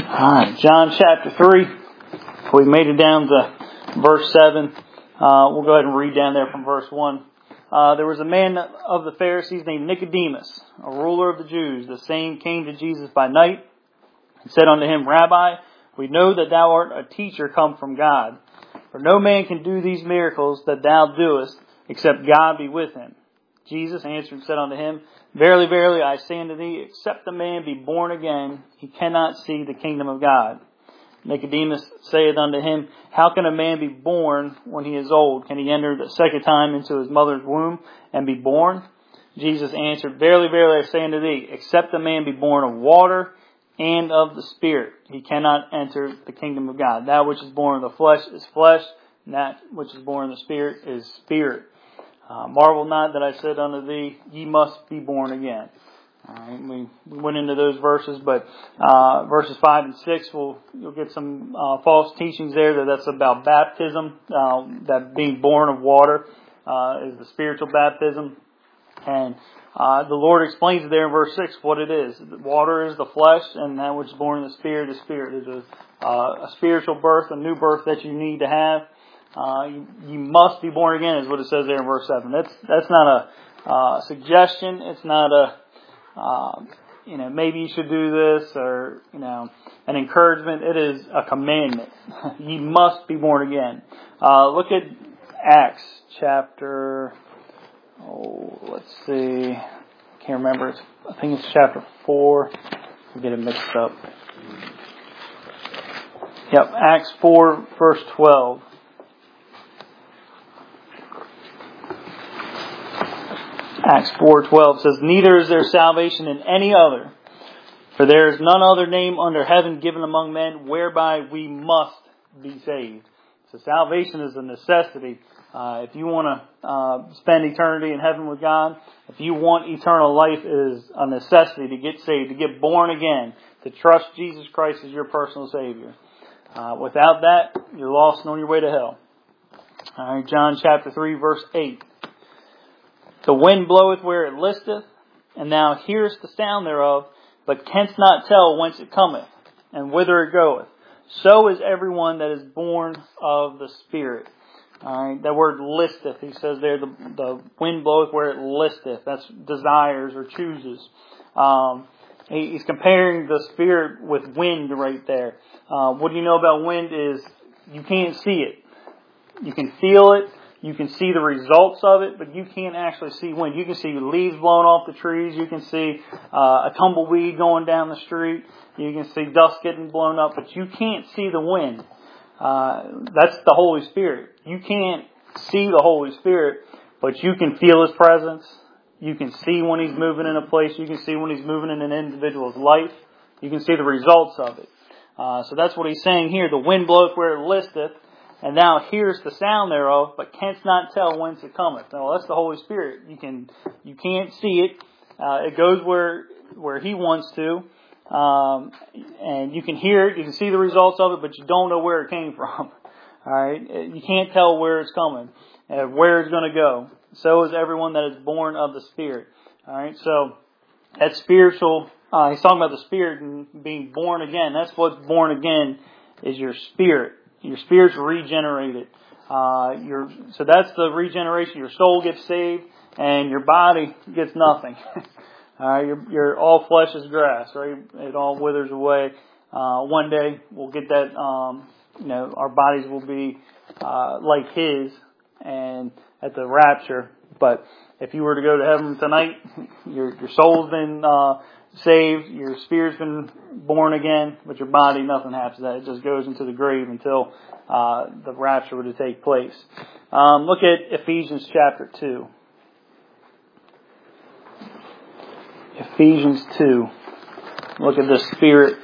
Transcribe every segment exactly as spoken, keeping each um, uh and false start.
Alright, John chapter three. We made it down to verse seven. Uh, we'll go ahead and read down there from verse one. Uh, there was a man of the Pharisees named Nicodemus, a ruler of the Jews. The same came to Jesus by night and said unto him, Rabbi, we know that thou art a teacher come from God. For no man can do these miracles that thou doest, except God be with him. Jesus answered and said unto him, Verily, verily, I say unto thee, except a man be born again, he cannot see the kingdom of God. Nicodemus saith unto him, How can a man be born when he is old? Can he enter the second time into his mother's womb and be born? Jesus answered, Verily, verily, I say unto thee, except a man be born of water and of the Spirit, he cannot enter the kingdom of God. That which is born of the flesh is flesh, and that which is born of the Spirit is spirit. Uh, marvel not that I said unto thee, ye must be born again. All right, we, we went into those verses, but uh, verses five and six, we'll, you'll get some uh, false teachings there that that's about baptism, uh, that being born of water uh, is the spiritual baptism. And uh, the Lord explains there in verse six what it is. Water is the flesh, and that which is born of the Spirit is spirit. It's a, uh, a spiritual birth, a new birth that you need to have. Uh, you, you must be born again is what it says there in verse seven. That's that's not a uh, suggestion. It's not a, uh, you know, maybe you should do this or, you know, an encouragement. It is a commandment. You must be born again. Uh, look at Acts chapter, oh, let's see. Can't remember. It's, I think it's chapter four. I'll get it mixed up. Yep, Acts four, verse twelve. Acts four twelve says, Neither is there salvation in any other, for there is none other name under heaven given among men whereby we must be saved. So salvation is a necessity. Uh, if you want to uh, spend eternity in heaven with God, if you want eternal life, it is a necessity to get saved, to get born again, to trust Jesus Christ as your personal Savior. Uh, without that, you're lost and on your way to hell. All right, John chapter three, verse eight. The wind bloweth where it listeth, and thou hearest the sound thereof, but canst not tell whence it cometh, and whither it goeth. So is everyone that is born of the Spirit. Alright, that word listeth, he says there, the, the wind bloweth where it listeth. That's desires or chooses. Um, he, he's comparing the Spirit with wind right there. Uh, what do you know about wind is you can't see it. You can feel it. You can see the results of it, but you can't actually see wind. You can see leaves blowing off the trees. You can see uh, a tumbleweed going down the street. You can see dust getting blown up, but you can't see the wind. Uh, that's the Holy Spirit. You can't see the Holy Spirit, but you can feel His presence. You can see when He's moving in a place. You can see when He's moving in an individual's life. You can see the results of it. Uh, so that's what He's saying here. The wind bloweth where it listeth, and thou hearest the sound thereof, but canst not tell whence it cometh. Now that's the Holy Spirit. You can, you can't see it. Uh, it goes where where He wants to, um, and you can hear it. You can see the results of it, but you don't know where it came from. All right, you can't tell where it's coming, and where it's going to go. So is everyone that is born of the Spirit. All right, so that spiritual. Uh, he's talking about the Spirit and being born again. That's what's born again is your spirit. Your spirit's regenerated. Uh, your, so that's the regeneration. Your soul gets saved and your body gets nothing. uh, your, your all flesh is grass, right? It all withers away. Uh, one day we'll get that, um, you know, our bodies will be, uh, like His and at the rapture. But if you were to go to heaven tonight, your, your soul's been, uh, saved, your spirit's been born again, but your body, nothing happens to that. It just goes into the grave until uh, the rapture were to take place. Um, look at Ephesians chapter two. Ephesians two. Look at the Spirit.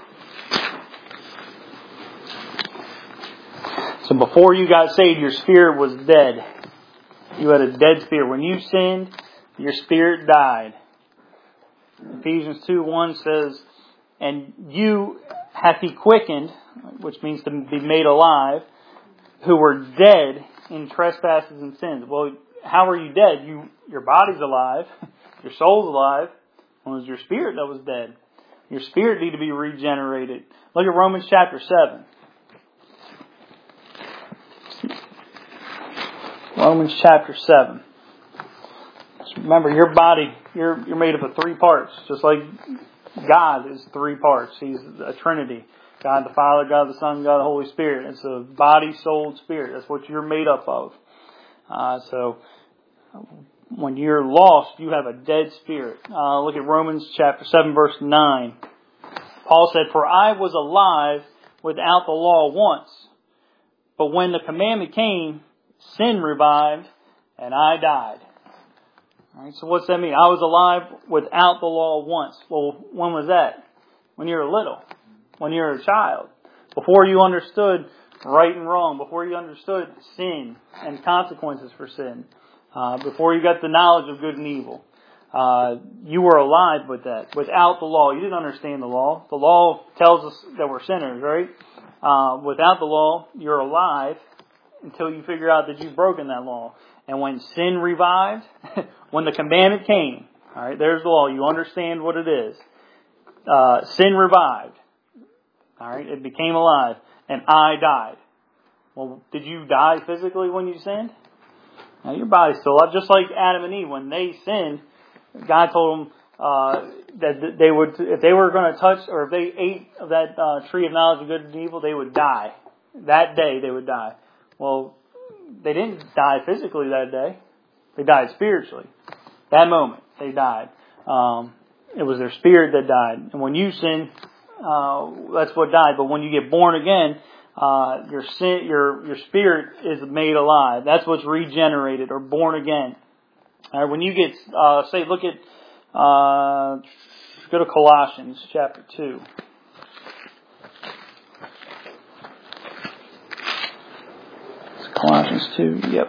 So before you got saved, your spirit was dead. You had a dead spirit. When you sinned, your spirit died. Ephesians two one says, And you hath He quickened, which means to be made alive, who were dead in trespasses and sins. Well, how are you dead? You, your body's alive, your soul's alive. Well, it was your spirit that was dead. Your spirit need to be regenerated. Look at Romans chapter seven. Romans chapter seven. Remember, your body, you're you're made up of three parts, just like God is three parts. He's a Trinity. God the Father, God the Son, God the Holy Spirit. It's a body, soul, spirit. That's what you're made up of. Uh, so, when you're lost, you have a dead spirit. Uh, look at Romans chapter seven, verse nine. Paul said, "For I was alive without the law once, but when the commandment came, sin revived, and I died." All right, so what's that mean? I was alive without the law once. Well, when was that? When you were little. When you were a child. Before you understood right and wrong. Before you understood sin and consequences for sin. Uh, before you got the knowledge of good and evil. Uh, you were alive with that. Without the law. You didn't understand the law. The law tells us that we're sinners, right? Uh, without the law, you're alive until you figure out that you've broken that law. And when sin revived, when the commandment came, all right, there's the law. You understand what it is. Uh, sin revived. All right, it became alive. And I died. Well, did you die physically when you sinned? Now, your body's still alive. Just like Adam and Eve, when they sinned, God told them uh, that they would, if they were going to touch, or if they ate of that uh, tree of knowledge of good and evil, they would die. That day they would die. Well, they didn't die physically that day. They died spiritually. That moment, they died. Um, it was their spirit that died. And when you sin, uh, that's what died. But when you get born again, uh, your sin, your your spirit is made alive. That's what's regenerated or born again. All right, when you get, uh, say, look at, uh, go to Colossians chapter two. Colossians two, yep.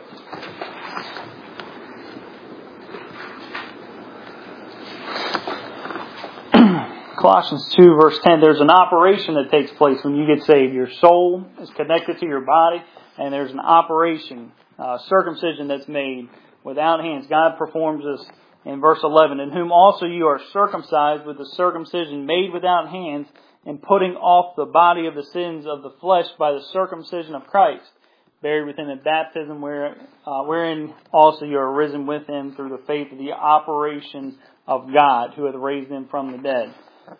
Colossians two, verse ten, there's an operation that takes place when you get saved. Your soul is connected to your body, and there's an operation, uh, circumcision that's made without hands. God performs this in verse eleven, in whom also you are circumcised with the circumcision made without hands, and putting off the body of the sins of the flesh by the circumcision of Christ, buried within the baptism where, uh, wherein also you are risen with Him through the faith of the operation of God, who hath raised Him from the dead.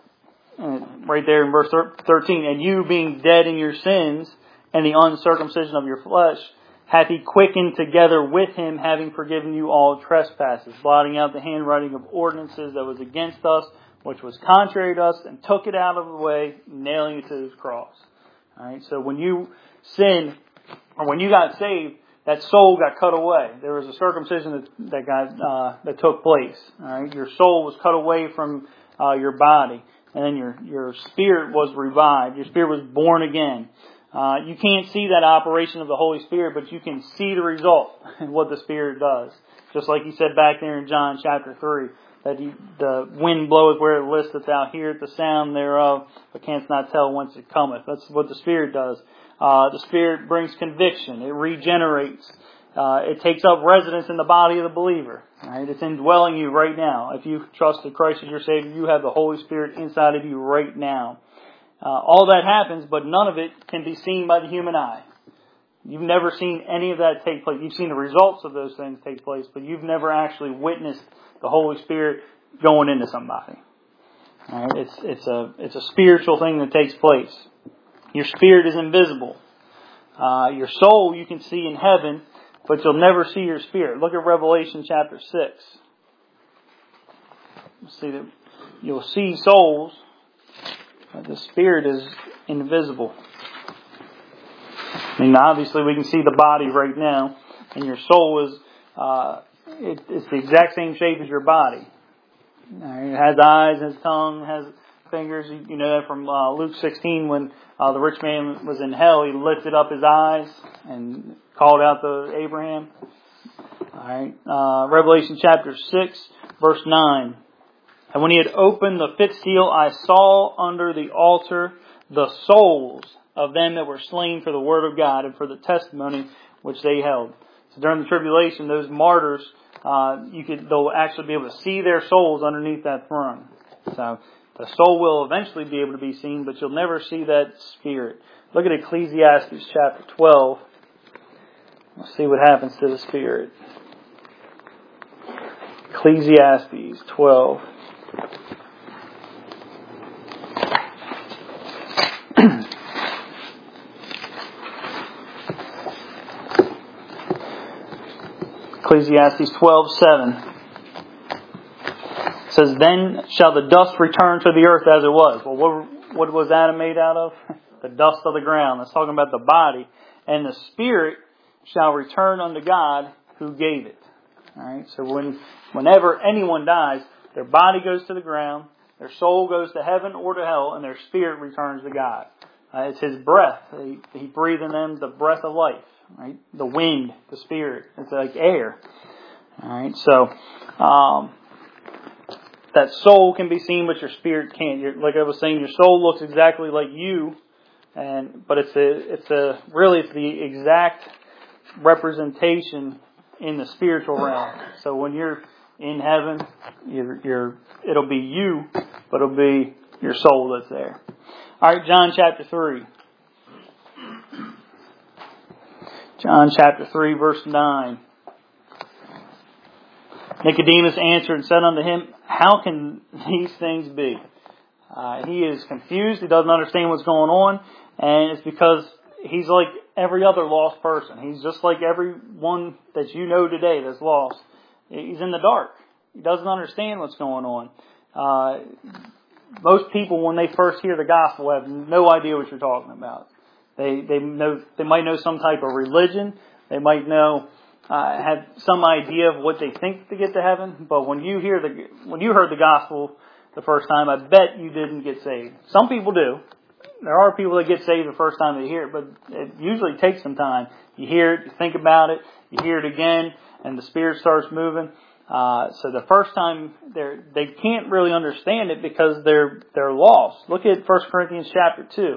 And right there in verse thirteen, and you being dead in your sins and the uncircumcision of your flesh, hath He quickened together with Him, having forgiven you all trespasses, blotting out the handwriting of ordinances that was against us, which was contrary to us, and took it out of the way, nailing it to His cross. All right. So when you sin, or when you got saved, that soul got cut away. There was a circumcision that that got uh, that took place. All right. Your soul was cut away from uh, your body, and then your your spirit was revived. Your spirit was born again. Uh, you can't see that operation of the Holy Spirit, but you can see the result and what the Spirit does. Just like He said back there in John chapter three, that he, the wind bloweth where it listeth, thou hearest the sound thereof, but canst not tell whence it cometh. That's what the Spirit does. Uh, the Spirit brings conviction. It regenerates. Uh, it takes up residence in the body of the believer. Right? It's indwelling you right now. If you trusted Christ as your Savior, you have the Holy Spirit inside of you right now. Uh, all that happens, but none of it can be seen by the human eye. You've never seen any of that take place. You've seen the results of those things take place, but you've never actually witnessed the Holy Spirit going into somebody. All right? It's it's a it's a spiritual thing that takes place. Your spirit is invisible. Uh, your soul you can see in heaven, but you'll never see your spirit. Look at Revelation chapter six. You'll see that you'll see souls, but the spirit is invisible. I mean, obviously we can see the body right now, and your soul is uh, it, it's the exact same shape as your body. It has eyes, has tongue, has fingers. You know that from uh, Luke sixteen when uh, the rich man was in hell. He lifted up his eyes and called out to Abraham. All right, uh, Revelation chapter six, verse nine. And when he had opened the fifth seal, I saw under the altar the souls of them that were slain for the word of God and for the testimony which they held. So during the tribulation, those martyrs, uh, you could they'll actually be able to see their souls underneath that throne. So The soul will eventually be able to be seen, but you'll never see that spirit. Look at Ecclesiastes chapter twelve. We'll see what happens to the spirit. Ecclesiastes twelve. Ecclesiastes twelve seven. It says, "Then shall the dust return to the earth as it was." Well, what, what was Adam made out of? The dust of the ground. That's talking about the body. "And the spirit shall return unto God who gave it." All right. So when, whenever anyone dies, their body goes to the ground, their soul goes to heaven or to hell, and their spirit returns to God. Uh, it's His breath. He, he breathed in them the breath of life. Right. The wind, the spirit. It's like air. All right. So. Um, That soul can be seen, but your spirit can't. You're, like I was saying, your soul looks exactly like you, and but it's a, it's a really it's the exact representation in the spiritual realm. So when you're in heaven, you're, you're it'll be you, but it'll be your soul that's there. All right, John chapter three. John chapter three, verse nine. Nicodemus answered and said unto him, "How can these things be?" Uh, he is confused. He doesn't understand what's going on. And it's because he's like every other lost person. He's just like everyone that you know today that's lost. He's in the dark. He doesn't understand what's going on. Uh, most people, when they first hear the gospel, have no idea what you're talking about. They they know they might know some type of religion. They might know uh, have some idea of what they think to get to heaven. But when you hear the when you heard the gospel the first time, I bet you didn't get saved. Some people do. There are people that get saved the first time they hear it, but it usually takes some time. You hear it, you think about it, you hear it again, and the Spirit starts moving. Uh, so the first time they they can't really understand it because they're they're lost. Look at First Corinthians chapter two.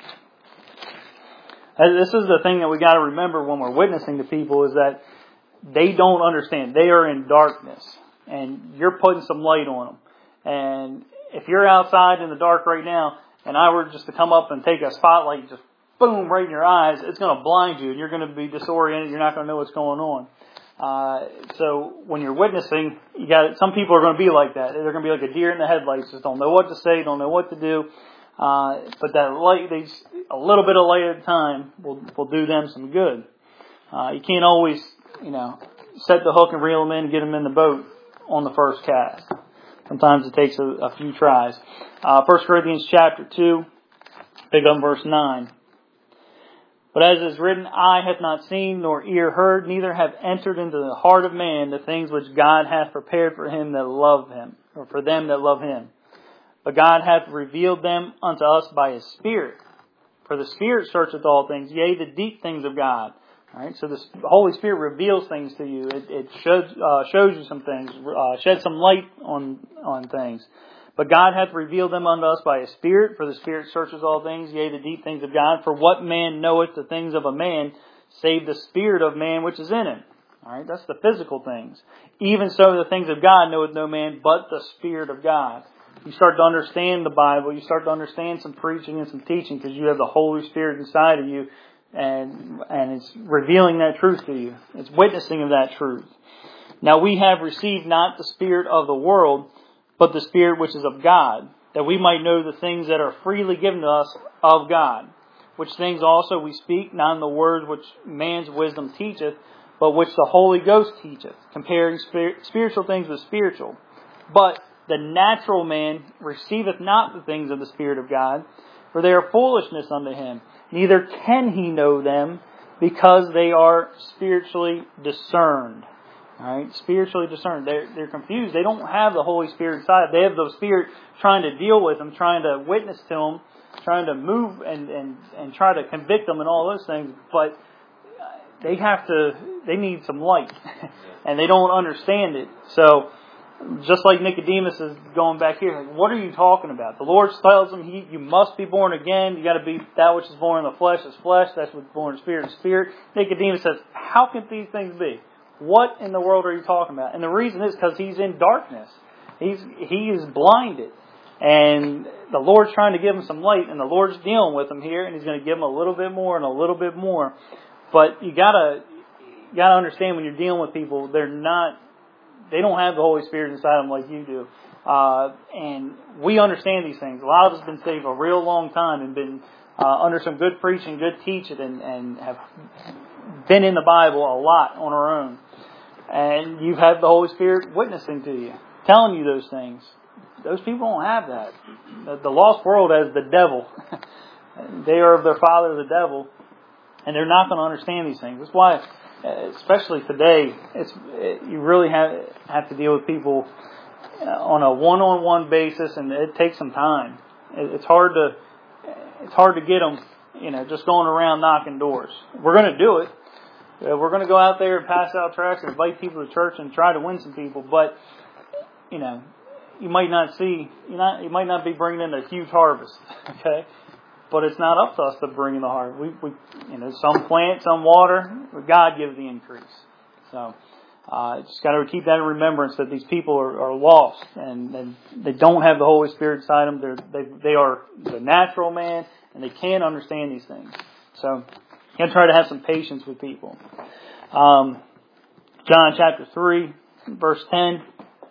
This is the thing that we got to remember when we're witnessing to people is that they don't understand. They are in darkness, and you're putting some light on them. And if you're outside in the dark right now, and I were just to come up and take a spotlight, just boom, right in your eyes, it's going to blind you, and you're going to be disoriented. You're not going to know what's going on. Uh, so when you're witnessing, you got some people are going to be like that. They're going to be like a deer in the headlights, just don't know what to say, don't know what to do. Uh, but that light, they, a little bit of light at a time will will do them some good. Uh, you can't always, you know, set the hook and reel them in and get them in the boat on the first cast. Sometimes it takes a, a few tries. Uh, First Corinthians chapter two, pick up verse nine. But as is written, eye hath not seen, nor ear heard, neither have entered into the heart of man the things which God hath prepared for him that love him, or for them that love him. But God hath revealed them unto us by His Spirit. For the Spirit searcheth all things, yea, the deep things of God. All right, so the Holy Spirit reveals things to you. It, it shows, uh, shows you some things, uh, sheds some light on on things. But God hath revealed them unto us by His Spirit. For the Spirit searches all things, yea, the deep things of God. For what man knoweth the things of a man, save the spirit of man which is in him? All right, that's the physical things. Even so, the things of God knoweth no man but the Spirit of God. You start to understand the Bible. You start to understand some preaching and some teaching because you have the Holy Spirit inside of you, and and it's revealing that truth to you. It's witnessing of that truth. Now we have received not the spirit of the world, but the Spirit which is of God, that we might know the things that are freely given to us of God. Which things also we speak, not in the words which man's wisdom teacheth, but which the Holy Ghost teacheth, comparing spir- spiritual things with spiritual. But the natural man receiveth not the things of the Spirit of God, for they are foolishness unto him. Neither can he know them, because they are spiritually discerned. All right, spiritually discerned. They're, they're confused. They don't have the Holy Spirit inside. They have the Spirit trying to deal with them, trying to witness to them, trying to move and, and, and try to convict them and all those things. But they have to, they need some light. And they don't understand it. So, just like Nicodemus is going back here, like, what are you talking about? The Lord tells him, he, you must be born again. You got to be, that which is born in the flesh is flesh. That's what's born in spirit is spirit. Nicodemus says, how can these things be? What in the world are you talking about? And the reason is because he's in darkness. He's he is blinded. And the Lord's trying to give them some light, and the Lord's dealing with them here, and He's going to give them a little bit more and a little bit more. But you gotta, you gotta understand when you're dealing with people, they're not, they don't have the Holy Spirit inside them like you do. Uh, and we understand these things. A lot of us have been saved a real long time and been uh, under some good preaching, good teaching, and, and have been in the Bible a lot on our own. And you've had the Holy Spirit witnessing to you, telling you those things. Those people don't have that. The, the lost world has the devil. They are of their father, the devil, and they're not going to understand these things. That's why, especially today, it's it, you really have have to deal with people on a one-on-one basis, and it takes some time. It, it's hard to it's hard to get them, you know, just going around knocking doors. We're going to do it. We're going to go out there and pass out tracts and invite people to church and try to win some people, but you know, you might not see, you not you might not be bringing in a huge harvest, okay? But it's not up to us to bring in the harvest. We, we, you know, some plant, some water, but God gives the increase. So, uh, just got to keep that in remembrance that these people are, are lost and, and they don't have the Holy Spirit inside them. They're, they they are the natural man, and they can't understand these things. So, you got to try to have some patience with people. Um, John chapter three, verse ten.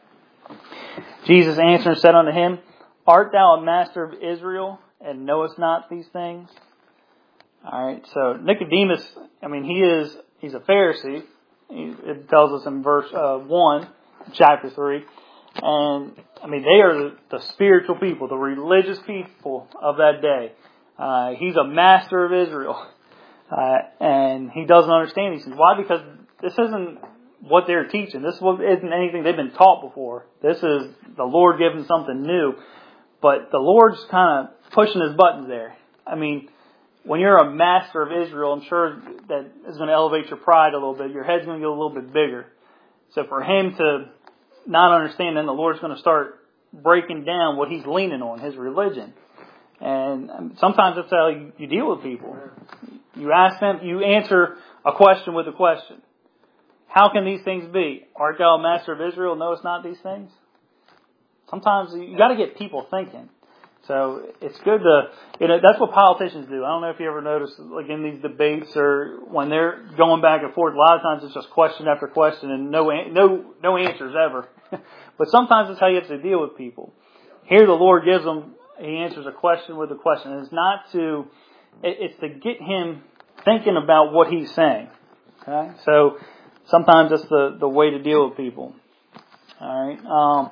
Jesus answered and said unto him, Art thou a master of Israel, and knowest not these things? Alright, so Nicodemus, I mean, he is, he's a Pharisee. He, it tells us in verse uh, one, chapter three. And, I mean, they are the, the spiritual people, the religious people of that day. Uh, he's a master of Israel. Uh, and he doesn't understand these things. Why? Because this isn't what they're teaching. This isn't anything they've been taught before. This is the Lord giving something new. But the Lord's kind of pushing His buttons there. I mean, when you're a master of Israel, I'm sure that is going to elevate your pride a little bit. Your head's going to get a little bit bigger. So for Him to not understand, then the Lord's going to start breaking down what He's leaning on, His religion. And sometimes that's how you deal with people. You ask them, you answer a question with a question. How can these things be? Art thou a master of Israel, knowest not these things? Sometimes you got to get people thinking. So it's good to, you know, that's what politicians do. I don't know if you ever noticed, like in these debates or when they're going back and forth, a lot of times it's just question after question and no, no, no answers ever. But sometimes it's how you have to deal with people. Here the Lord gives them, He answers a question with a question. And it's not to, it's to get him thinking about what He's saying. Okay? So, sometimes that's the, the way to deal with people. All right. Um,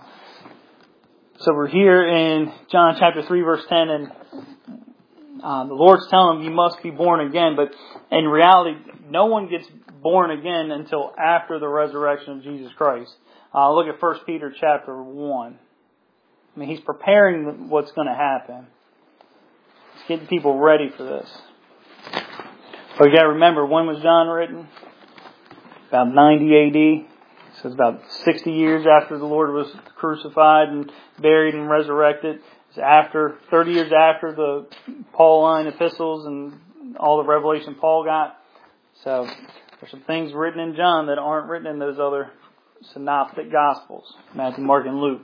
so we're here in John chapter three, verse ten, and uh, the Lord's telling them you must be born again. But in reality, no one gets born again until after the resurrection of Jesus Christ. Uh, look at First Peter chapter one. I mean, He's preparing what's going to happen. He's getting people ready for this. But you got to remember, when was John written? About ninety A D. So it's about sixty years after the Lord was crucified and buried and resurrected. It's after, thirty years after the Pauline epistles and all the revelation Paul got. So there's some things written in John that aren't written in those other synoptic gospels, Matthew, Mark, and Luke.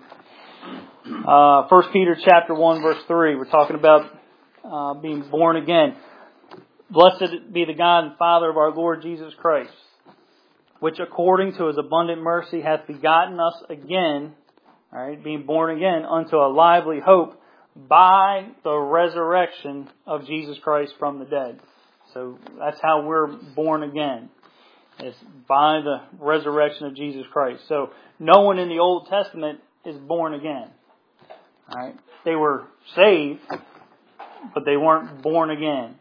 Uh, First Peter chapter one, verse three. We're talking about uh, being born again. Blessed be the God and Father of our Lord Jesus Christ, which according to His abundant mercy hath begotten us again, all right, being born again, unto a lively hope by the resurrection of Jesus Christ from the dead. So that's how we're born again. It's by the resurrection of Jesus Christ. So no one in the Old Testament is born again. All right, they were saved, but they weren't born again.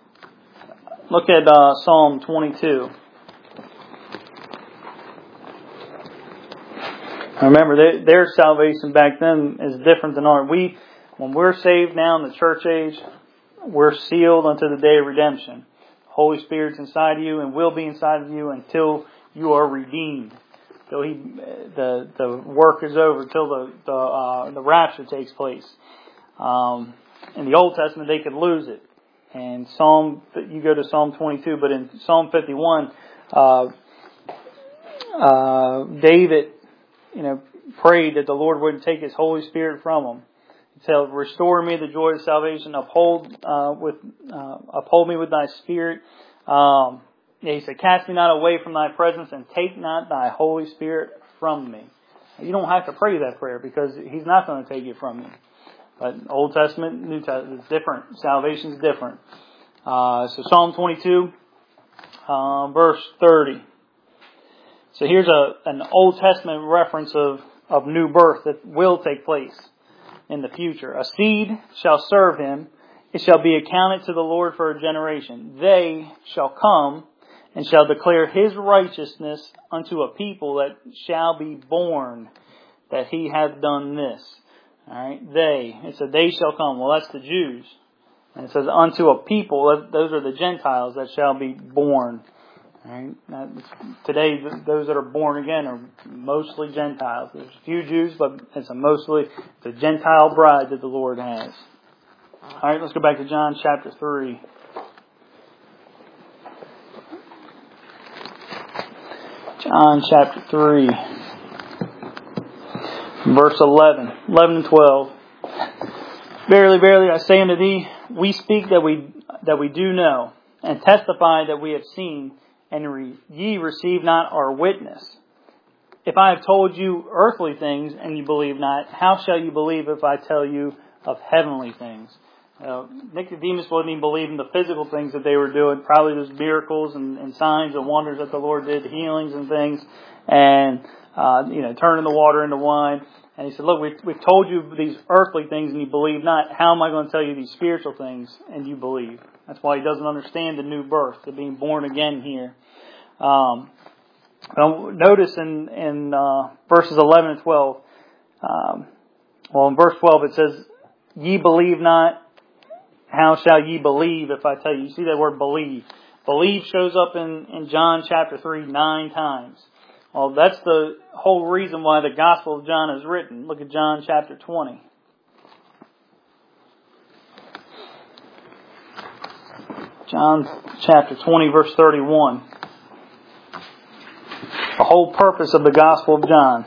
Look at uh, Psalm twenty-two. Remember, they, their salvation back then is different than ours. We, when we're saved now in the church age, we're sealed unto the day of redemption. The Holy Spirit's inside of you and will be inside of you until you are redeemed. Till he, the the work is over, till the the, uh, the rapture takes place. Um, in the Old Testament, they could lose it. And Psalm, you go to Psalm twenty-two, but in Psalm fifty-one, uh, uh, David, you know, prayed that the Lord wouldn't take His Holy Spirit from him. He said, restore me the joy of salvation, uphold uh, with uh, uphold me with thy spirit. Um, yeah, he said, cast me not away from thy presence, and take not thy Holy Spirit from me. You don't have to pray that prayer because He's not going to take it from you. But Old Testament, New Testament, it's different. Salvation is different. Uh, so Psalm twenty-two, uh, verse thirty. So here's a an Old Testament reference of, of new birth that will take place in the future. A seed shall serve him. It shall be accounted to the Lord for a generation. They shall come and shall declare His righteousness unto a people that shall be born, that He hath done this. All right, they. It said they shall come. Well, that's the Jews. And it says unto a people, those are the Gentiles that shall be born. All right. Now, today, those that are born again are mostly Gentiles. There's a few Jews, but it's a mostly the Gentile bride that the Lord has. All right, let's go back to John chapter three. John chapter three, verse eleven, eleven and twelve. Verily, verily, I say unto thee, we speak that we that we do know, and testify that we have seen, and re, ye receive not our witness. If I have told you earthly things, and you believe not, how shall you believe if I tell you of heavenly things? Uh, Nicodemus wasn't even believing the physical things that they were doing. Probably those miracles and, and signs and wonders that the Lord did, healings and things, and uh, you know, turning the water into wine. And he said, look, we've, we've told you these earthly things and you believe not. How am I going to tell you these spiritual things and you believe? That's why he doesn't understand the new birth, the being born again here. Um, notice in, in uh, verses eleven and twelve, um, well, in verse twelve it says, ye believe not, how shall ye believe if I tell you? You see that word believe. Believe shows up in, in John chapter three nine times. Well, that's the whole reason why the Gospel of John is written. Look at John chapter twenty. John chapter twenty, verse thirty-one. The whole purpose of the Gospel of John.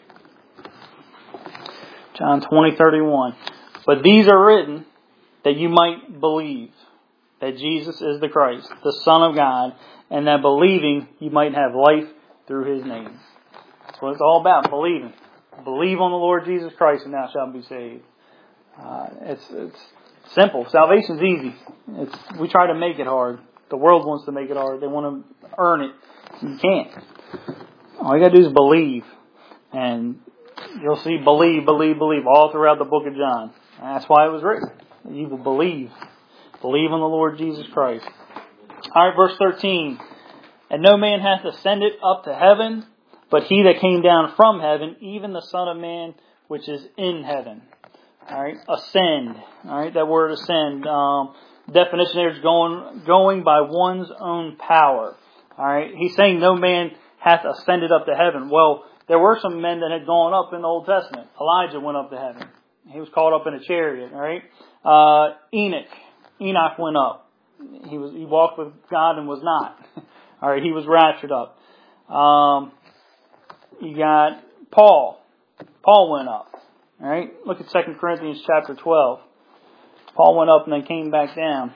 John twenty, thirty-one. But these are written that you might believe that Jesus is the Christ, the Son of God, and that believing you might have life through His name. That's what it's all about, believing. Believe on the Lord Jesus Christ and thou shalt be saved. Uh, it's it's simple. Salvation's easy. It's we try to make it hard. The world wants to make it hard. They want to earn it. You can't. All you got to do is believe. And you'll see believe, believe, believe all throughout the book of John. And that's why it was written. You will believe. Believe on the Lord Jesus Christ. All right, verse thirteen. And no man hath ascended up to heaven, but He that came down from heaven, even the Son of Man, which is in heaven. All right, ascend. All right, that word ascend. Um, definition there is going going by one's own power. All right, he's saying no man hath ascended up to heaven. Well, there were some men that had gone up in the Old Testament. Elijah went up to heaven. He was caught up in a chariot. All right, uh, Enoch. Enoch went up. He was he walked with God and was not. All right, he was raptured up. Um, you got Paul. Paul went up. All right, look at Second Corinthians chapter twelve. Paul went up and then came back down.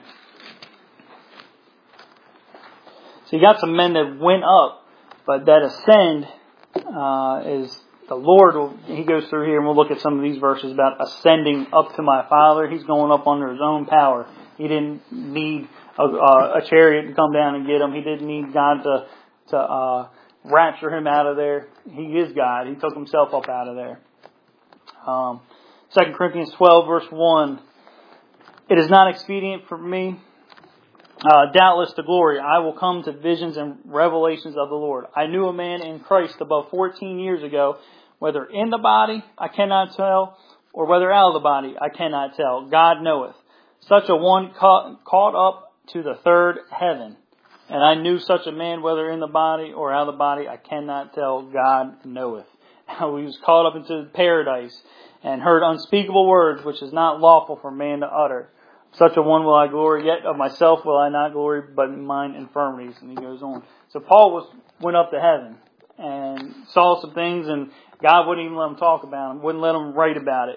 So you got some men that went up, but that ascend uh, is the Lord. Will, he goes through here, and we'll look at some of these verses about ascending up to my Father. He's going up under His own power. He didn't need a, a chariot to come down and get him. He didn't need God to to uh, rapture him out of there. He is God. He took Himself up out of there. Um, Second Corinthians twelve, verse one. It is not expedient for me, uh, doubtless to glory. I will come to visions and revelations of the Lord. I knew a man in Christ above fourteen years ago, whether in the body I cannot tell, or whether out of the body I cannot tell. God knoweth. Such a one caught, caught up to the third heaven. And I knew such a man, whether in the body or out of the body, I cannot tell. God knoweth. How he was caught up into paradise and heard unspeakable words, which is not lawful for man to utter. Such a one will I glory, yet of myself will I not glory, but in mine infirmities. And he goes on. So Paul was went up to heaven and saw some things, and God wouldn't even let him talk about them, wouldn't let him write about it.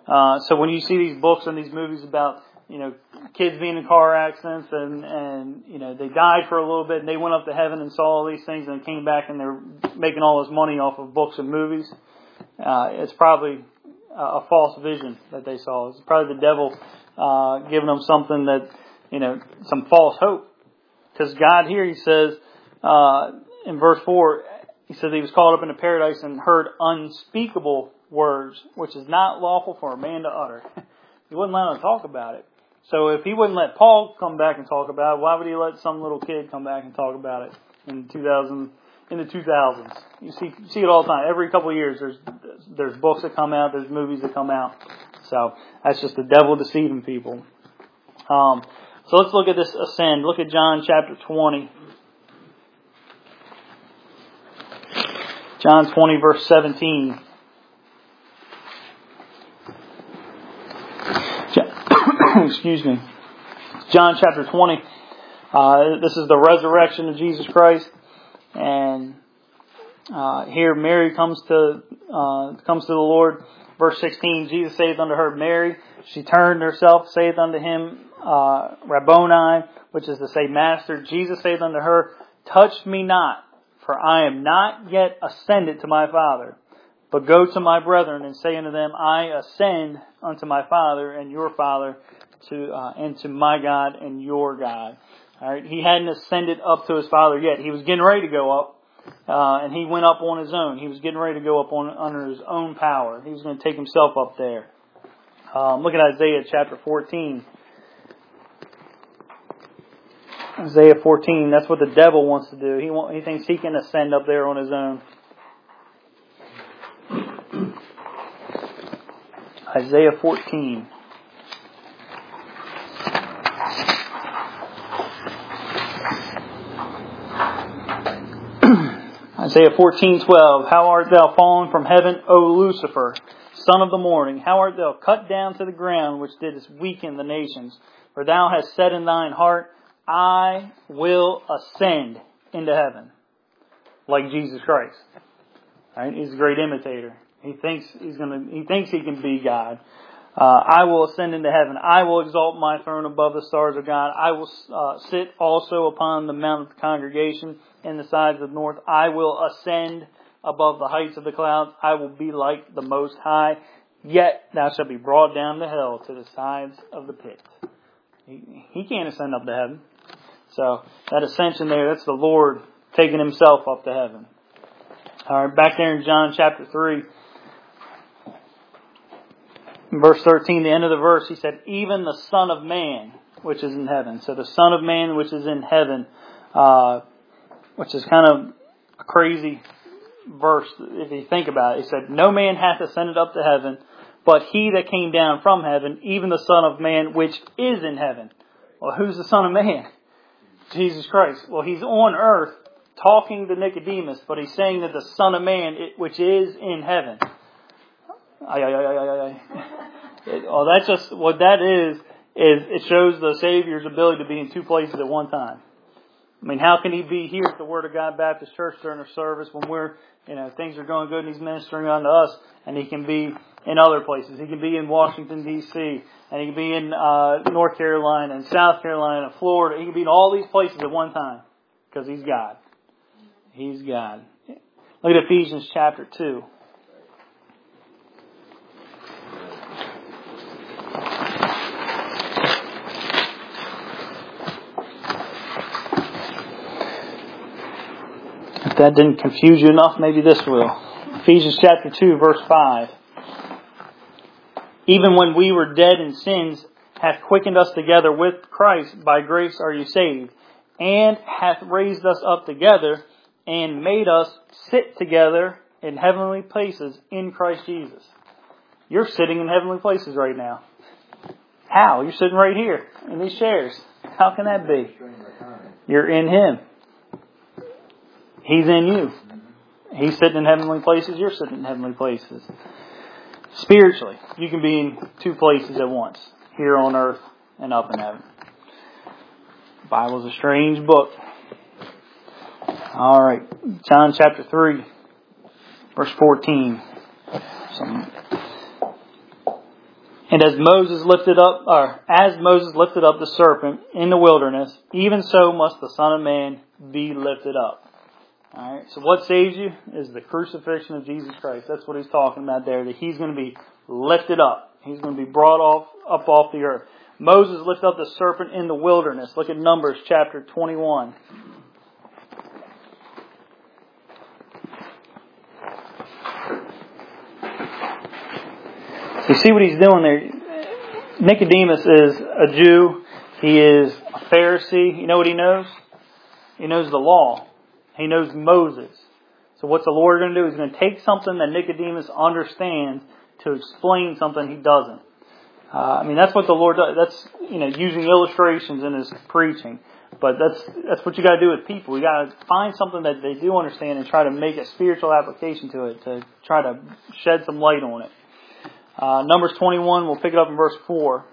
Uh, so when you see these books and these movies about, you know, kids being in car accidents and, and, you know, they died for a little bit and they went up to heaven and saw all these things and came back and they're making all this money off of books and movies, uh, it's probably a false vision that they saw. It's probably the devil uh, giving them something that, you know, some false hope. Because God here, he says, uh, in verse four, he says he was called up into paradise and heard unspeakable words, which is not lawful for a man to utter. He wouldn't let him talk about it. So if he wouldn't let Paul come back and talk about it, why would he let some little kid come back and talk about it in two thousand, in the two thousands? You see, you see it all the time. Every couple of years, there's there's books that come out, there's movies that come out. So that's just the devil deceiving people. Um, so let's look at this ascend. Look at John chapter twenty. John twenty, verse seventeen. Excuse me. John chapter twenty. Uh, this is the resurrection of Jesus Christ, and uh, here Mary comes to uh, comes to the Lord. Verse sixteen. Jesus saith unto her, Mary. She turned herself, saith unto him, uh, Rabboni, which is to say, Master. Jesus saith unto her, Touch me not, for I am not yet ascended to my Father. But go to my brethren and say unto them, I ascend unto my Father and your Father, to uh, and to my God and your God. All right, he hadn't ascended up to his Father yet. He was getting ready to go up, uh, and he went up on his own. He was getting ready to go up on under his own power. He was going to take himself up there. Um, look at Isaiah chapter fourteen. Isaiah fourteen. That's what the devil wants to do. He want, he thinks he can ascend up there on his own. Isaiah fourteen. Isaiah fourteen twelve. How art thou fallen from heaven, O Lucifer, son of the morning? How art thou cut down to the ground, which didst weaken the nations? For thou hast said in thine heart, I will ascend into heaven, like Jesus Christ. Right? He's a great imitator. He thinks he's gonna. He thinks he can be God. Uh, I will ascend into heaven. I will exalt my throne above the stars of God. I will uh, sit also upon the mount of the congregation in the sides of the north. I will ascend above the heights of the clouds. I will be like the Most High. Yet thou shalt be brought down to hell, to the sides of the pit. He, he can't ascend up to heaven. So that ascension there, that's the Lord taking himself up to heaven. All right, back there in John chapter three. In verse thirteen, the end of the verse, he said, even the Son of Man, which is in heaven. So the Son of Man, which is in heaven, uh, which is kind of a crazy verse if you think about it. He said, no man hath ascended up to heaven, but he that came down from heaven, even the Son of Man, which is in heaven. Well, who's the Son of Man? Jesus Christ. Well, he's on earth talking to Nicodemus, but he's saying that the Son of Man, which is in heaven. Ay, ay, ay, ay, ay, ay. It, oh, that's just, what that is, is it shows the Savior's ability to be in two places at one time. I mean, how can he be here at the Word of God Baptist Church during a service when we're, you know, things are going good and he's ministering unto us, and he can be in other places. He can be in Washington, D C, and he can be in uh, North Carolina and South Carolina, Florida. He can be in all these places at one time because he's God. He's God. Look at Ephesians chapter two. If that didn't confuse you enough, maybe this will. Ephesians chapter two, verse five. Even when we were dead in sins, hath quickened us together with Christ. By grace are you saved. And hath raised us up together and made us sit together in heavenly places in Christ Jesus. You're sitting in heavenly places right now. How? You're sitting right here in these chairs. How can that be? You're in Him. He's in you. He's sitting in heavenly places. You're sitting in heavenly places. Spiritually, you can be in two places at once. Here on earth and up in heaven. The Bible's a strange book. All right. John chapter three, verse fourteen. Some And as Moses lifted up, or as Moses lifted up the serpent in the wilderness, even so must the Son of Man be lifted up. All right. So what saves you is the crucifixion of Jesus Christ. That's what he's talking about there. That he's going to be lifted up. He's going to be brought off up off the earth. Moses lifted up the serpent in the wilderness. Look at Numbers chapter twenty-one. You see what he's doing there? Nicodemus is a Jew. He is a Pharisee. You know what he knows? He knows the law. He knows Moses. So what's the Lord going to do? He's going to take something that Nicodemus understands to explain something he doesn't. Uh, I mean, that's what the Lord does. That's, you know, using illustrations in his preaching. But that's that's what you got to do with people. You got to find something that they do understand and try to make a spiritual application to it, to try to shed some light on it. Uh, Numbers twenty-one, we'll pick it up in verse four.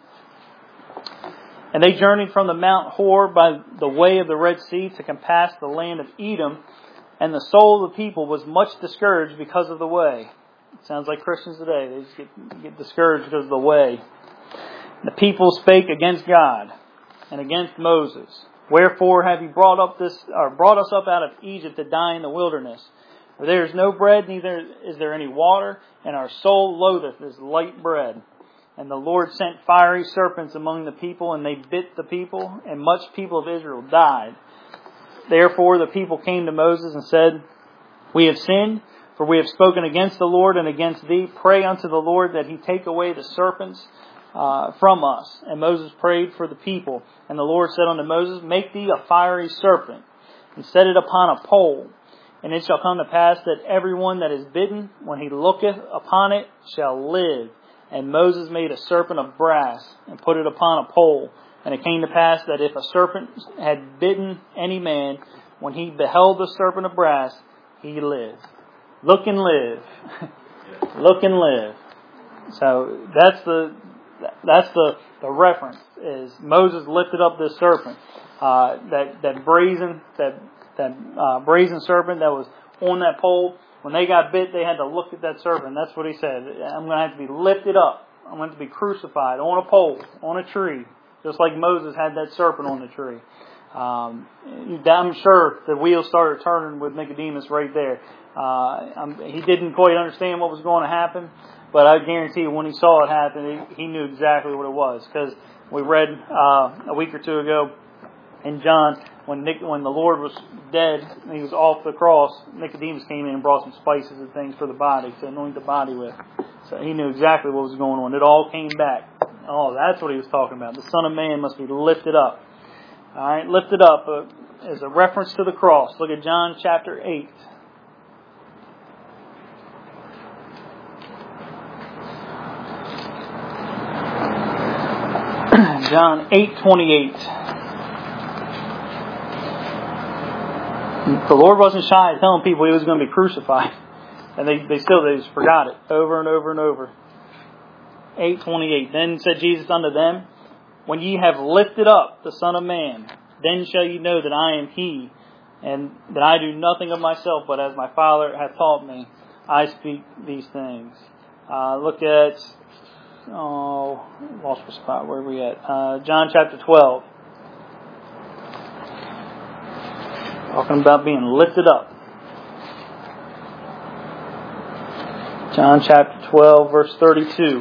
And they journeyed from the Mount Hor by the way of the Red Sea to compass the land of Edom, and the soul of the people was much discouraged because of the way. It sounds like Christians today. They just get, get discouraged because of the way. The people spake against God and against Moses. Wherefore have you brought up this, or brought us up out of Egypt to die in the wilderness? For there is no bread, neither is there any water, and our soul loatheth this light bread. And the Lord sent fiery serpents among the people, and they bit the people, and much people of Israel died. Therefore the people came to Moses and said, We have sinned, for we have spoken against the Lord and against thee. Pray unto the Lord that he take away the serpents uh, from us. And Moses prayed for the people. And the Lord said unto Moses, Make thee a fiery serpent, and set it upon a pole. And it shall come to pass that everyone that is bitten, when he looketh upon it, shall live. And Moses made a serpent of brass, and put it upon a pole. And it came to pass that if a serpent had bitten any man, when he beheld the serpent of brass, he lived. Look and live. Look and live. So that's the that's the, the reference, is Moses lifted up this serpent. Uh, that, that brazen that that uh, brazen serpent that was on that pole. When they got bit, they had to look at that serpent. That's what he said. I'm going to have to be lifted up. I'm going to have to be crucified on a pole, on a tree, just like Moses had that serpent on the tree. Um, I'm sure the wheels started turning with Nicodemus right there. Uh, he didn't quite understand what was going to happen, but I guarantee you when he saw it happen, he, he knew exactly what it was. Because we read uh, a week or two ago in John, when Nick, when the Lord was dead and he was off the cross, Nicodemus came in and brought some spices and things for the body to anoint the body with. So he knew exactly what was going on. It all came back. Oh, that's what he was talking about. The Son of Man must be lifted up. All right, lifted up uh, is a reference to the cross. Look at John chapter eight. John eight twenty-eight. The Lord wasn't shy of telling people he was going to be crucified. And they, they still they just forgot it over and over and over. eight twenty-eight. Then said Jesus unto them, When ye have lifted up the Son of Man, then shall ye know that I am He, and that I do nothing of myself, but as my Father hath taught me, I speak these things. Uh, look at, oh, lost my spot. Where are we at? Uh, John chapter twelve. Talking about being lifted up. John chapter twelve, verse thirty-two.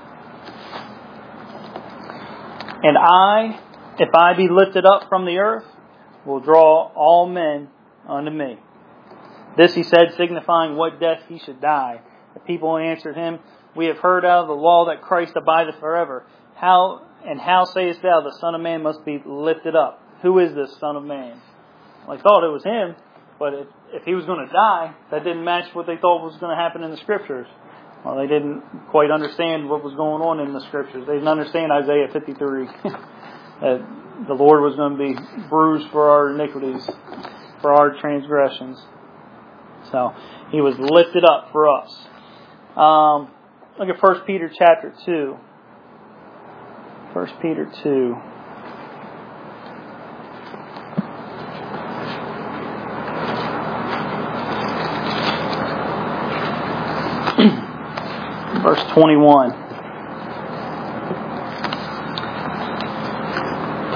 And I, if I be lifted up from the earth, will draw all men unto me. This he said, signifying what death he should die. The people answered him, We have heard out of the law that Christ abideth forever. How and how sayest thou, the Son of Man must be lifted up? Who is this Son of Man? Well, they thought it was him, but if, if he was going to die, that didn't match what they thought was going to happen in the Scriptures. Well, they didn't quite understand what was going on in the Scriptures. They didn't understand Isaiah fifty-three. That the Lord was going to be bruised for our iniquities, for our transgressions. So, He was lifted up for us. Um, look at First Peter chapter two. First Peter two. Verse twenty-one.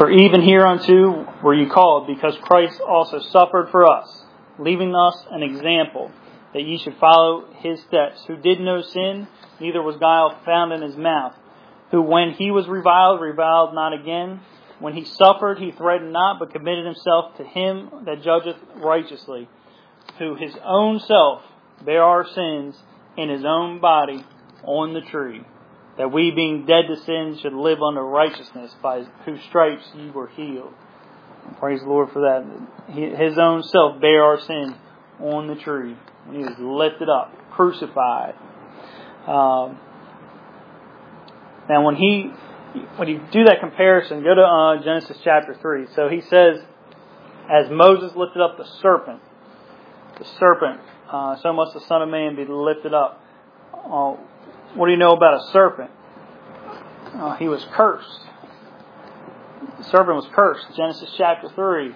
For even hereunto were ye called, because Christ also suffered for us, leaving us an example, that ye should follow his steps, who did no sin, neither was guile found in his mouth, who when he was reviled, reviled not again. When he suffered, he threatened not, but committed himself to him that judgeth righteously, who his own self bare our sins in his own body on the tree, that we being dead to sin should live unto righteousness, by whose stripes ye were healed. Praise the Lord for that. His own self bare our sin on the tree when he was lifted up, crucified. Um, now, when he when you do that comparison, go to uh, Genesis chapter three. So he says, as Moses lifted up the serpent, the serpent, uh, so must the Son of Man be lifted up. Uh, what do you know about a serpent? Uh, he was cursed. The serpent was cursed. Genesis chapter three.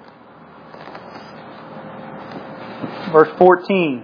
Verse fourteen.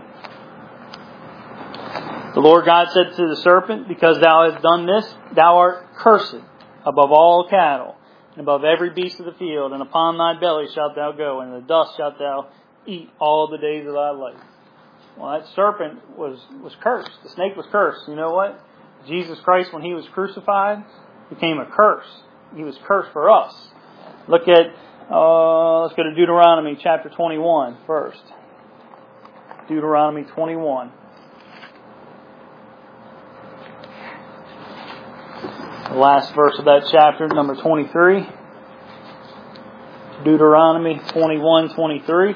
The Lord God said to the serpent, because thou hast done this, thou art cursed above all cattle, and above every beast of the field, and upon thy belly shalt thou go, and in the dust shalt thou eat all the days of thy life. Well, that serpent was, was cursed. The snake was cursed. You know what? Jesus Christ, when he was crucified, became a curse. He was cursed for us. Look at, uh, let's go to Deuteronomy chapter twenty-one first. Deuteronomy twenty-one. The last verse of that chapter, number twenty-three. Deuteronomy twenty-one twenty-three.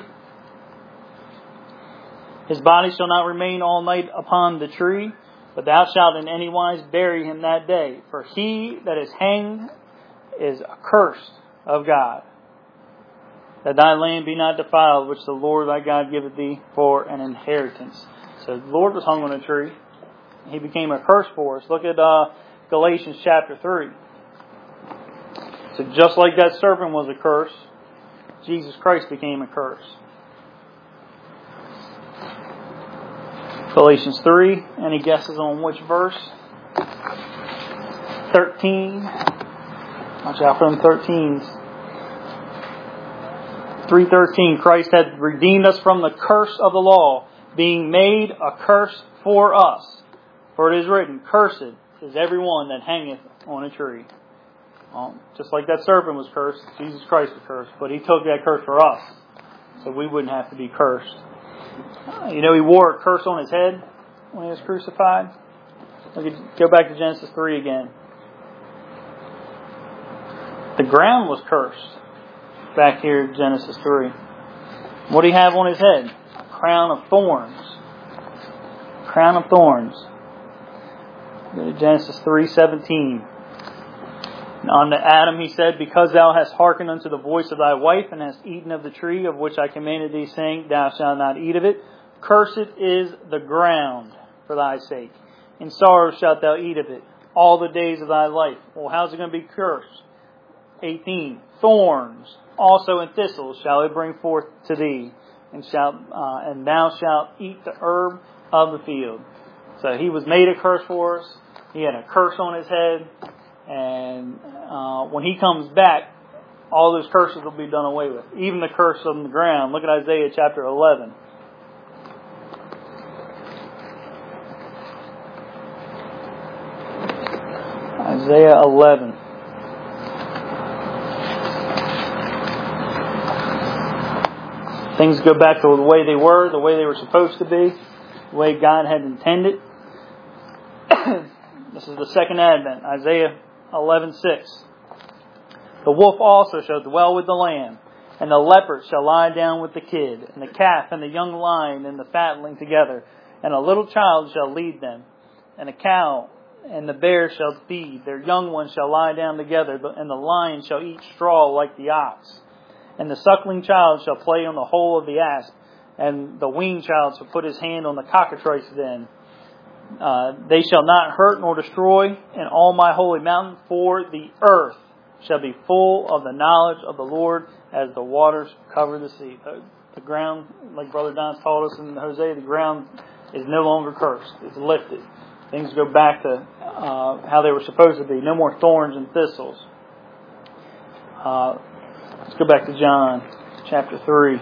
His body shall not remain all night upon the tree, but thou shalt in any wise bury him that day. For he that is hanged is accursed of God, that thy land be not defiled, which the Lord thy God giveth thee for an inheritance. So the Lord was hung on a tree. He became a curse for us. Look at uh, Galatians chapter three. So just like that serpent was a curse, Jesus Christ became a curse. Galatians three. Any guesses on which verse? thirteen. Watch out for them thirteens. three thirteen. Christ hath redeemed us from the curse of the law, being made a curse for us. For it is written, cursed is everyone that hangeth on a tree. Um, just like that serpent was cursed, Jesus Christ was cursed. But he took that curse for us, so we wouldn't have to be cursed. Uh, you know, he wore a curse on his head when he was crucified. Look at, go back to Genesis three again. The ground was cursed back here in Genesis three. What do he have on his head? A crown of thorns. Crown of thorns. Go to Genesis three seventeen. And unto Adam he said, because thou hast hearkened unto the voice of thy wife, and hast eaten of the tree of which I commanded thee, saying, thou shalt not eat of it, cursed is the ground for thy sake. In sorrow shalt thou eat of it all the days of thy life. Well, how's it going to be cursed? eighteen. Thorns also and thistles shall it bring forth to thee, and shalt uh, and thou shalt eat the herb of the field. So he was made a curse for us. He had a curse on his head, and uh, when he comes back, all those curses will be done away with. Even the curse on the ground. Look at Isaiah chapter eleven. Isaiah eleven. Things go back to the way they were, the way they were supposed to be, the way God had intended. This is the second advent, Isaiah eleven six. The wolf also shall dwell with the lamb, and the leopard shall lie down with the kid, and the calf and the young lion and the fatling together, and a little child shall lead them, and a cow and the bear shall feed. Their young ones shall lie down together, and the lion shall eat straw like the ox. And the suckling child shall play on the hole of the asp, and the weaned child shall put his hand on the cockatrice den. Uh, they shall not hurt nor destroy in all my holy mountain, for the earth shall be full of the knowledge of the Lord as the waters cover the sea. The, the ground, like Brother Don's taught us in Hosea, the ground is no longer cursed. It's lifted. Things go back to uh, how they were supposed to be. No more thorns and thistles. Uh, let's go back to John chapter three.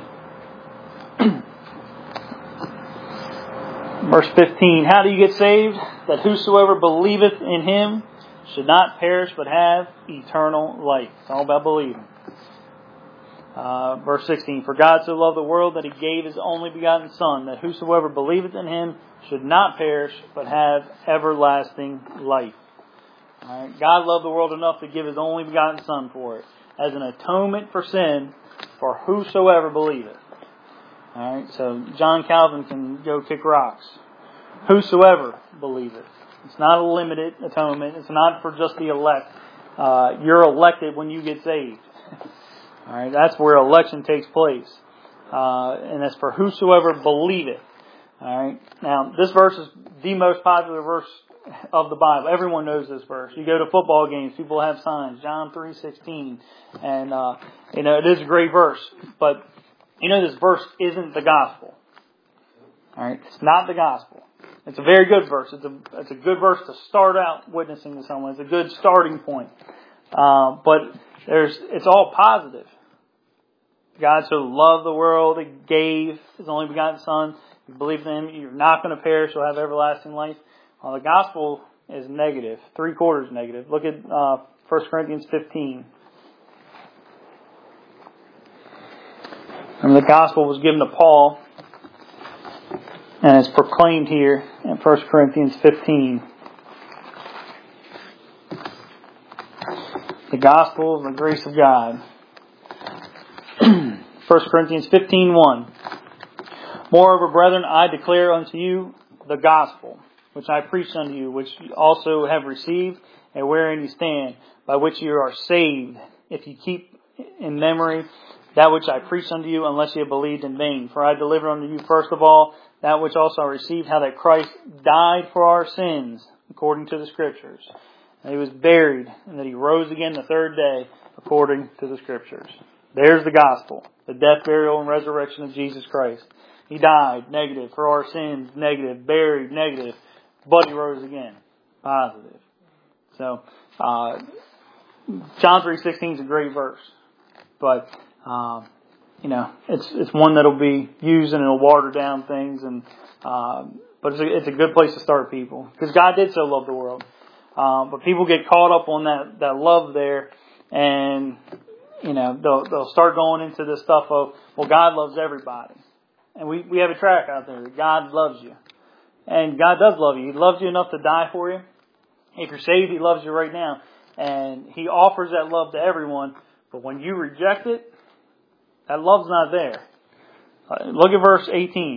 Verse fifteen, how do you get saved? That whosoever believeth in Him should not perish but have eternal life. It's all about believing. Uh, verse sixteen, for God so loved the world that He gave His only begotten Son, that whosoever believeth in Him should not perish but have everlasting life. All right. God loved the world enough to give His only begotten Son for it, as an atonement for sin for whosoever believeth. All right, so John Calvin can go kick rocks. Whosoever believeth. It's not a limited atonement. It's not for just the elect. Uh, you're elected when you get saved. All right, that's where election takes place. Uh, and that's for whosoever believeth. All right, now this verse is the most popular verse of the Bible. Everyone knows this verse. You go to football games, people have signs. John three sixteen. And, uh, you know, it is a great verse. But you know, this verse isn't the gospel. All right, it's not the gospel. It's a very good verse. It's a it's a good verse to start out witnessing to someone. It's a good starting point. Uh, but there's it's all positive. God so loved the world, He gave His only begotten Son. You believe in Him, you're not going to perish. You'll have everlasting life. Well, the gospel is negative, three quarters negative. Look at uh, First Corinthians fifteen. And the gospel was given to Paul, and it's proclaimed here in First Corinthians fifteen. The gospel of the grace of God. First Corinthians fifteen one. Moreover, brethren, I declare unto you the gospel, which I preached unto you, which you also have received, and wherein you stand, by which you are saved, if you keep in memory that which I preached unto you, unless you have believed in vain. For I delivered unto you first of all that which also I received, how that Christ died for our sins, according to the Scriptures. And He was buried, and that He rose again the third day, according to the Scriptures. There's the gospel. The death, burial, and resurrection of Jesus Christ. He died, negative. For our sins, negative. Buried, negative. But He rose again, positive. So, uh, John three sixteen is a great verse. But, um, you know, it's it's one that'll be used and it'll water down things. and uh, But it's a, it's a good place to start, people. Because God did so love the world. Um, but people get caught up on that, that love there. And, you know, they'll, they'll start going into this stuff of, well, God loves everybody. And we, we have a track out there that God loves you. And God does love you. He loves you enough to die for you. If you're saved, He loves you right now. And He offers that love to everyone. But when you reject it, that love's not there. Uh, look at verse eighteen.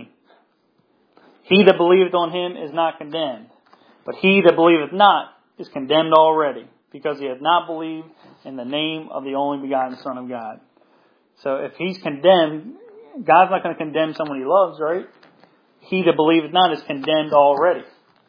He that believeth on Him is not condemned. But he that believeth not is condemned already, because he hath not believed in the name of the only begotten Son of God. So if he's condemned, God's not going to condemn someone He loves, right? He that believeth not is condemned already.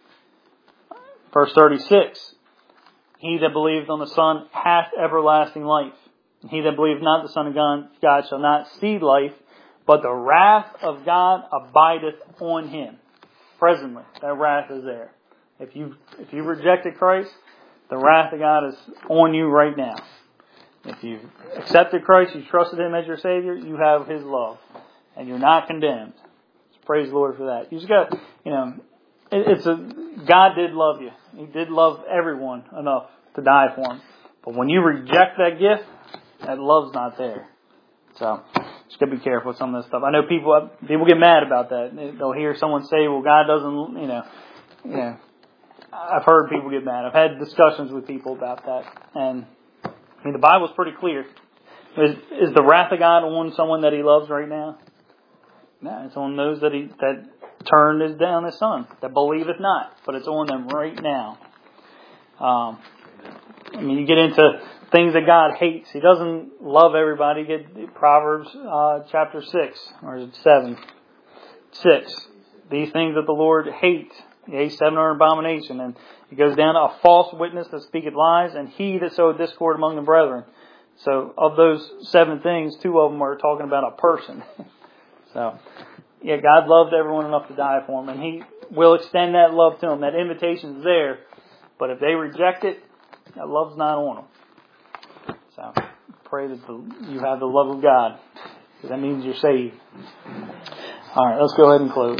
Verse thirty-six. He that believeth on the Son hath everlasting life. He that believeth not the Son of God shall not see life, but the wrath of God abideth on him. Presently, that wrath is there. If you if you rejected Christ, the wrath of God is on you right now. If you accepted Christ, you trusted Him as your Savior, you have His love. And you're not condemned. So praise the Lord for that. You just got, you know, it, it's a, God did love you. He did love everyone enough to die for Him. But when you reject that gift, that love's not there. So, just gotta be careful with some of this stuff. I know people people get mad about that. They'll hear someone say, well, God doesn't, you know, you know, I've heard people get mad. I've had discussions with people about that. And, I mean, the Bible's pretty clear. Is, is the wrath of God on someone that He loves right now? No, it's on those that He that turned His down His Son, that believeth not. But it's on them right now. Um, I mean, you get into things that God hates. He doesn't love everybody. You get Proverbs uh, chapter six, or is it seven? Six. These things that the Lord hates. Yea, seven are abomination. And it goes down to a false witness that speaketh lies, and he that soweth discord among the brethren. So, of those seven things, two of them are talking about a person. So, yeah, God loved everyone enough to die for them, and He will extend that love to them. That invitation's there, but if they reject it, that love's not on them. So, pray that the, you have the love of God. Because that means you're saved. All right, let's go ahead and close.